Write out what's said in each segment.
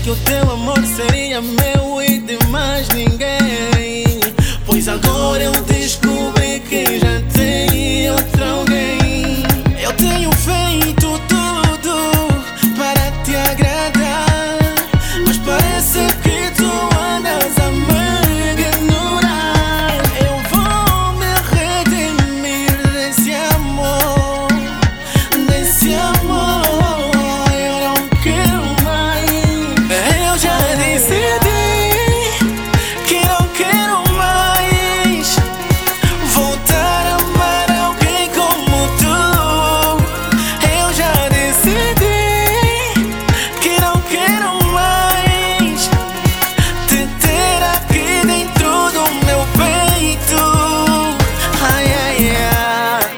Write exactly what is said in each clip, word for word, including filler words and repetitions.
que o teu amor seria meu e de mais ninguém. Pois agora eu descobri que já tem outra alguém. Eu tenho feito tudo para te agradar, mas parece que tu andas a me ignorar. Eu vou me redimir desse amor, desse amor. Eu não quero mais. Eu já decidi que não quero mais voltar a amar alguém como tu. Eu já decidi que não quero mais te ter aqui dentro do meu peito. Ai, ai, ai.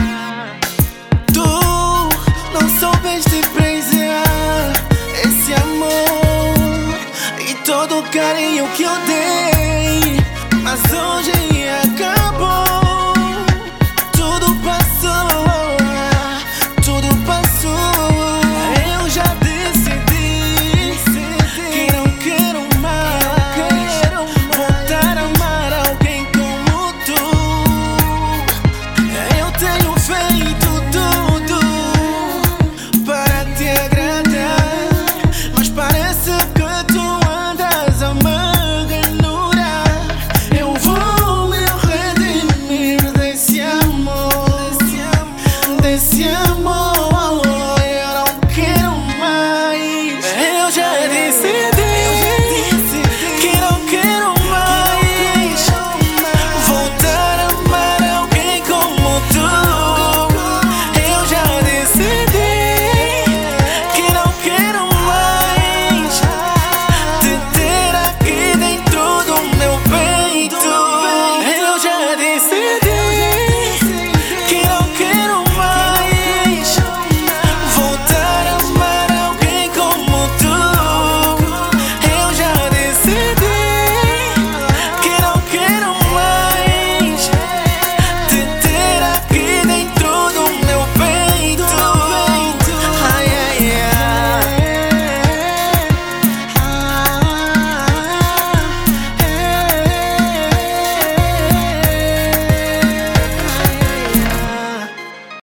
Tu não soubeste apreciar esse amor e todo o carinho que eu dei, mas hoje